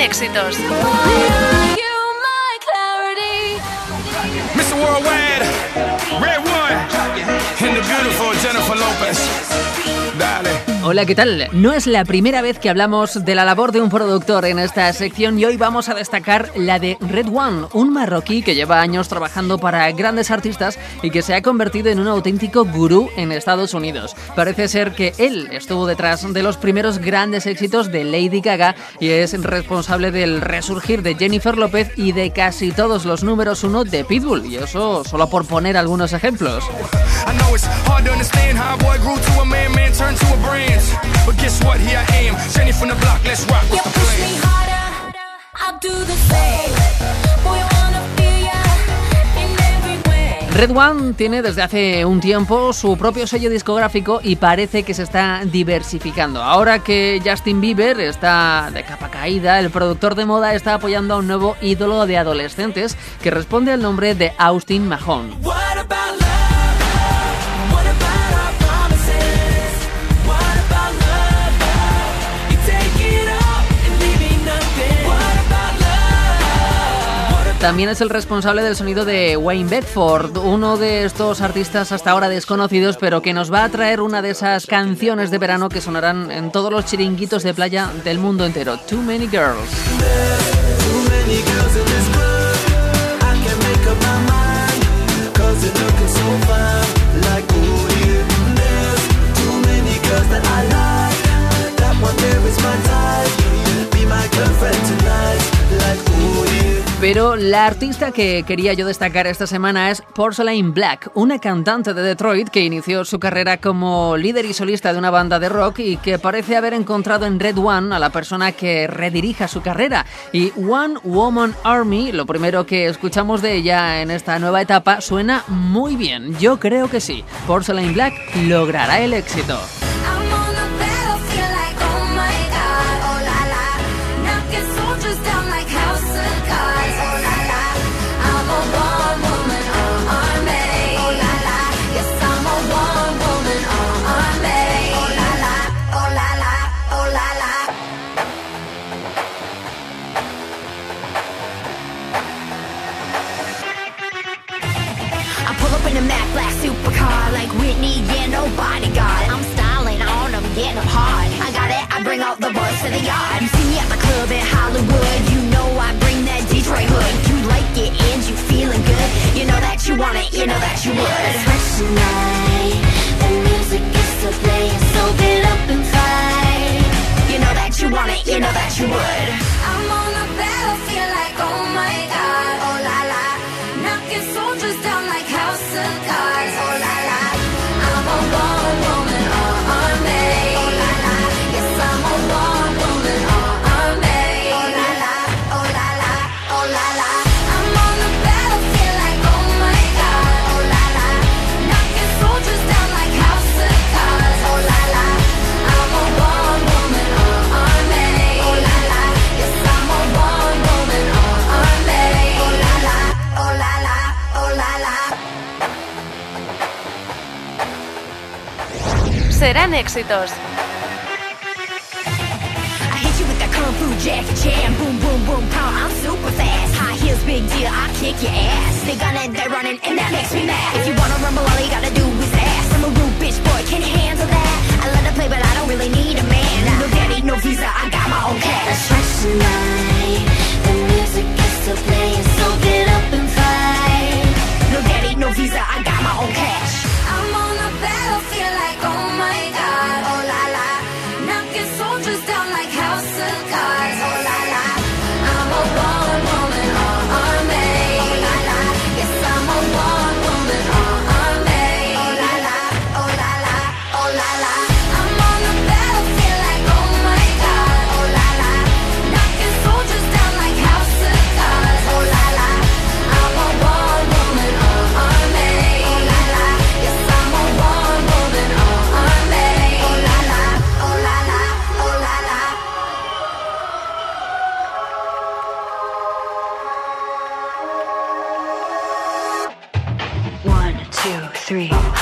éxitos. Mr. Worldwide, Red One, and the beautiful Jennifer Lopez. Dale. Hola, ¿qué tal? No es la primera vez que hablamos de la labor de un productor en esta sección y hoy vamos a destacar la de Red One, un marroquí que lleva años trabajando para grandes artistas y que se ha convertido en un auténtico gurú en Estados Unidos. Parece ser que él estuvo detrás de los primeros grandes éxitos de Lady Gaga y es responsable del resurgir de Jennifer López y de casi todos los números 1 de Pitbull, y eso solo por poner algunos ejemplos. But guess what, here I am, Jenny from the block, let's rock. You push me harder, I'll do the same. Boy, I wanna feel ya in every way. Red One tiene desde hace un tiempo su propio sello discográfico y parece que se está diversificando. Ahora que Justin Bieber está de capa caída, el productor de moda está apoyando a un nuevo ídolo de adolescentes que responde al nombre de Austin Mahone. También es el responsable del sonido de Wayne Bedford, uno de estos artistas hasta ahora desconocidos, pero que nos va a traer una de esas canciones de verano que sonarán en todos los chiringuitos de playa del mundo entero. Too Many Girls. Pero la artista que quería yo destacar esta semana es Porcelain Black, una cantante de Detroit que inició su carrera como líder y solista de una banda de rock y que parece haber encontrado en Red One a la persona que redirija su carrera. Y One Woman Army, lo primero que escuchamos de ella en esta nueva etapa, suena muy bien. Yo creo que sí. Porcelain Black logrará el éxito. In a matte black supercar like Whitney, yeah, no bodyguard. I'm styling on them, getting them hard. I got it, I bring out the boys to the yard. You see me at the club in Hollywood, you know I bring that Detroit hood. You like it and you feeling good, you know that you want it, you know that you would. Fresh tonight, the music is still playing, so get up and fight. You know that you want it, you know that you would. I'm on the battlefield like, oh my God, oh la la. Knocking soldiers down like house of cards, oh la la. I'm a one woman army, oh la la. Yes, I'm a one woman army, oh la la, oh la la, oh la la. I'm on the battlefield like, oh my God, oh la la. Knocking soldiers down like house of cards, oh la la. I'm a one woman army, oh la la. Yes, I'm a one woman army, oh la la, oh la la. Serán éxitos. I hit you with that kung fu Jackie Chan, boom boom boom pow. I'm super fast, high heels, big deal. I kick your ass. They gunning, they're running, and that makes me mad. If you wanna rumble, all you gotta do is ask. I'm a rude bitch boy, can you handle that? I love to play, but I don't really need a man. No daddy, no visa, I got my own cash. Fresh tonight, the music is still playing, so get up and fight. No daddy, no visa, I got my own cash. I'm on the battlefield like, oh my God, oh la la. Knocking soldiers down like house of cards, oh la la. I'm a one woman army, oh la la. Yes, I'm a one woman army, oh la la, oh la la, oh la la. I'm on the battlefield like, oh my God, oh la la. Knocking soldiers down like house of cards, oh la la. I'm a one woman army, oh la la. Yes, I'm a one woman army, oh la la, oh la la, oh la la. One, two, three.